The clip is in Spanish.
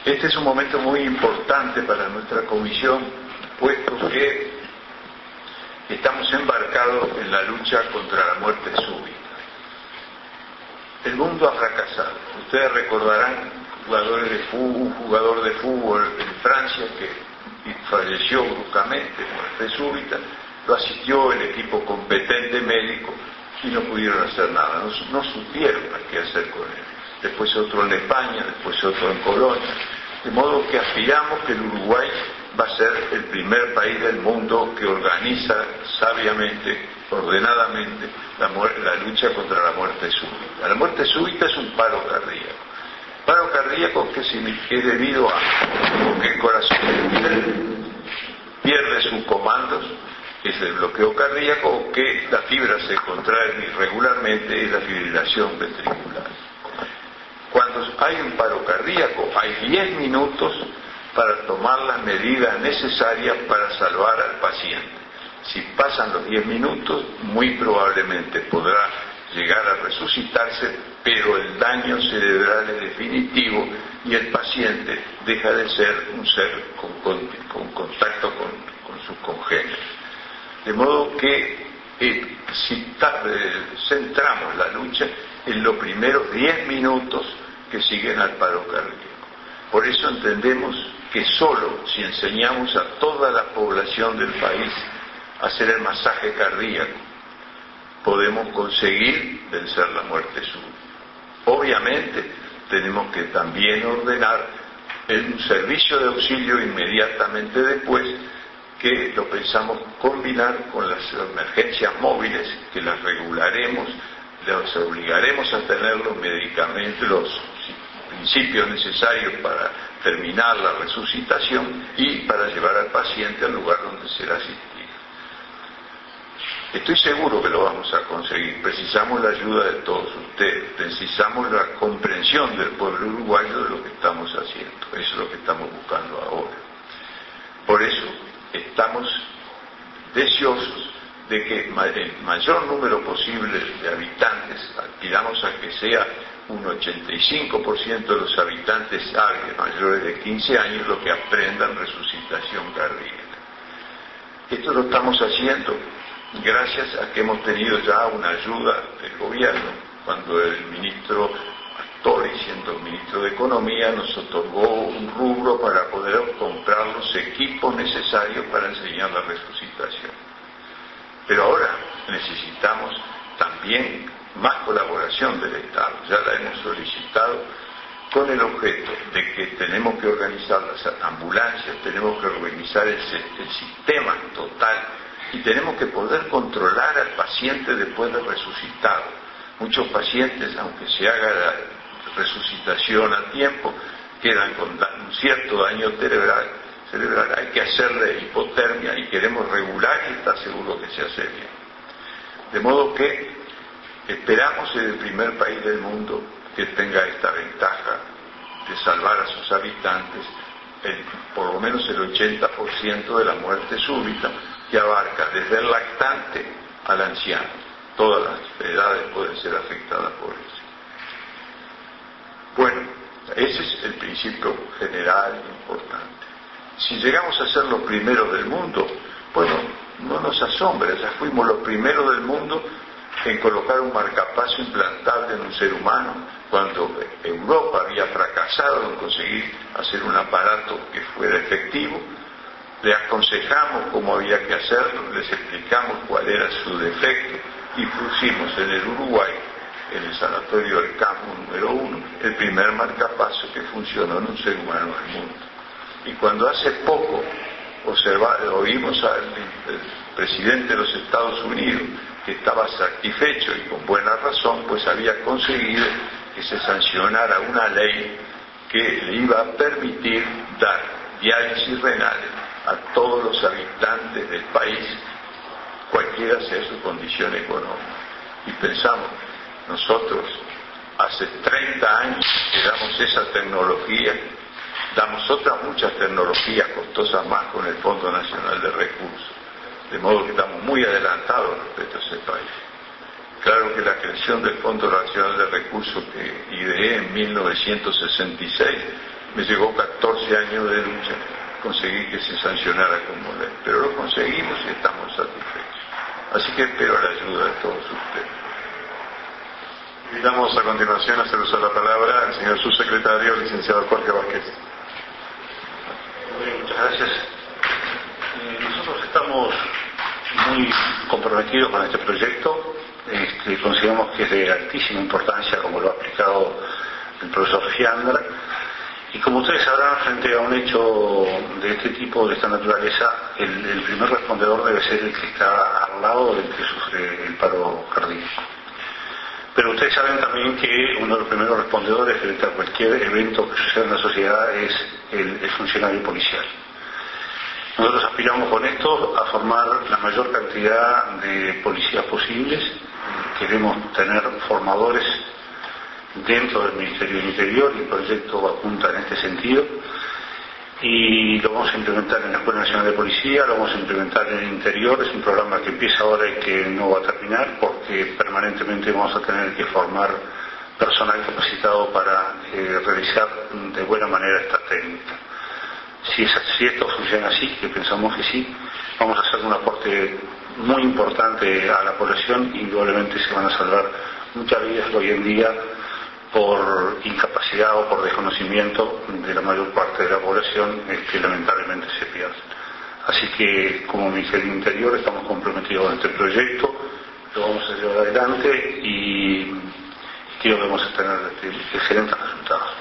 Este es un momento muy importante para nuestra comisión, puesto que estamos embarcados en la lucha contra la muerte súbita. El mundo ha fracasado. Ustedes recordarán un jugador de fútbol en Francia que falleció bruscamente, muerte súbita, lo asistió el equipo competente médico y no pudieron hacer nada, no supieron qué hacer con él. Después otro en España, después otro en Colonia. De modo que aspiramos que el Uruguay va a ser el primer país del mundo que organiza sabiamente, ordenadamente, la lucha contra la muerte súbita. La muerte súbita es un paro cardíaco. Paro cardíaco que es debido a que el corazón pierde sus comandos, es el bloqueo cardíaco, o que las fibras se contraen irregularmente, es la fibrilación ventricular. Cuando hay un paro cardíaco, hay 10 minutos para tomar las medidas necesarias para salvar al paciente. Si pasan los 10 minutos, muy probablemente podrá llegar a resucitarse, pero el daño cerebral es definitivo y el paciente deja de ser un ser con contacto con sus congéneres. De modo que centramos la lucha en los primeros 10 minutos que siguen al paro cardíaco. Por eso entendemos que solo si enseñamos a toda la población del país a hacer el masaje cardíaco, podemos conseguir vencer la muerte súbita. Obviamente tenemos que también ordenar un servicio de auxilio inmediatamente después, que lo pensamos combinar con las emergencias móviles, que las regularemos, los obligaremos a tener los medicamentos, los principios necesarios para terminar la resucitación y para llevar al paciente al lugar donde será asistido. Estoy seguro que lo vamos a conseguir. Precisamos la ayuda de todos ustedes, precisamos la comprensión del pueblo uruguayo de lo que estamos haciendo. Eso es lo que estamos buscando ahora. Por eso estamos deseosos de que el mayor número posible de habitantes, aspiramos a que sea un 85% de los habitantes mayores de 15 años los que aprendan resucitación cardíaca. Esto lo estamos haciendo gracias a que hemos tenido ya una ayuda del gobierno, cuando el ministro Astori, siendo ministro de Economía, nos otorgó un rubro para poder comprar los equipos necesarios para enseñar la resucitación. Pero ahora necesitamos también más colaboración del Estado. Ya la hemos solicitado con el objeto de que tenemos que organizar las ambulancias, tenemos que organizar el sistema total y tenemos que poder controlar al paciente después de resucitado. Muchos pacientes, aunque se haga la resucitación a tiempo, quedan con un cierto daño cerebral, hay que hacerle hipotermia y queremos regular y estar seguro que se hace bien. De modo que esperamos ser el primer país del mundo que tenga esta ventaja de salvar a sus habitantes por lo menos el 80% de la muerte súbita, que abarca desde el lactante al anciano. Todas las edades pueden ser afectadas por eso. Bueno, ese es el principio general importante. Si llegamos a ser los primeros del mundo, bueno, no nos asombre, ya fuimos los primeros del mundo en colocar un marcapaso implantable en un ser humano, cuando Europa había fracasado en conseguir hacer un aparato que fuera efectivo. Le aconsejamos cómo había que hacerlo, les explicamos cuál era su defecto y pusimos en el Uruguay, en el Sanatorio del Campo número 1, el primer marcapaso que funcionó en un ser humano del mundo. Y cuando hace poco oímos al presidente de los Estados Unidos, que estaba satisfecho y con buena razón, pues había conseguido que se sancionara una ley que le iba a permitir dar diálisis renal a todos los habitantes del país, cualquiera sea su condición económica. Y pensamos, nosotros hace 30 años que damos esa tecnología, damos otras muchas tecnologías costosas más con el Fondo Nacional de Recursos, de modo que estamos muy adelantados respecto a ese país. Claro que la creación del Fondo Nacional de Recursos que ideé en 1966 Me llevó 14 años de lucha conseguir que se sancionara como ley, pero lo conseguimos y estamos satisfechos. Así que espero la ayuda de todos ustedes. Invitamos a continuación a hacer uso de la palabra al señor subsecretario, licenciado Jorge Vázquez. Muchas gracias. Nosotros estamos muy comprometidos con este proyecto. Consideramos que es de altísima importancia, como lo ha explicado el profesor Fiandra. Y como ustedes sabrán, frente a un hecho de este tipo, de esta naturaleza, el primer respondedor debe ser el que está al lado del que sufre el paro cardíaco. Pero ustedes saben también que uno de los primeros respondedores frente a cualquier evento que suceda en la sociedad es el funcionario policial. Nosotros aspiramos con esto a formar la mayor cantidad de policías posibles. Queremos tener formadores dentro del Ministerio del Interior y el proyecto apunta en este sentido. Y lo vamos a implementar en la Escuela Nacional de Policía, lo vamos a implementar en el interior. Es un programa que empieza ahora y que no va a terminar porque permanentemente vamos a tener que formar personal capacitado para realizar de buena manera esta técnica. Si esto funciona así, que pensamos que sí, vamos a hacer un aporte muy importante a la población y indudablemente se van a salvar muchas vidas hoy en día por incapacidad o por desconocimiento de la mayor parte de la población que lamentablemente se pierde. Así que como Ministerio del Interior estamos comprometidos con este proyecto, lo vamos a llevar adelante y creo que vamos a tener excelentes resultados.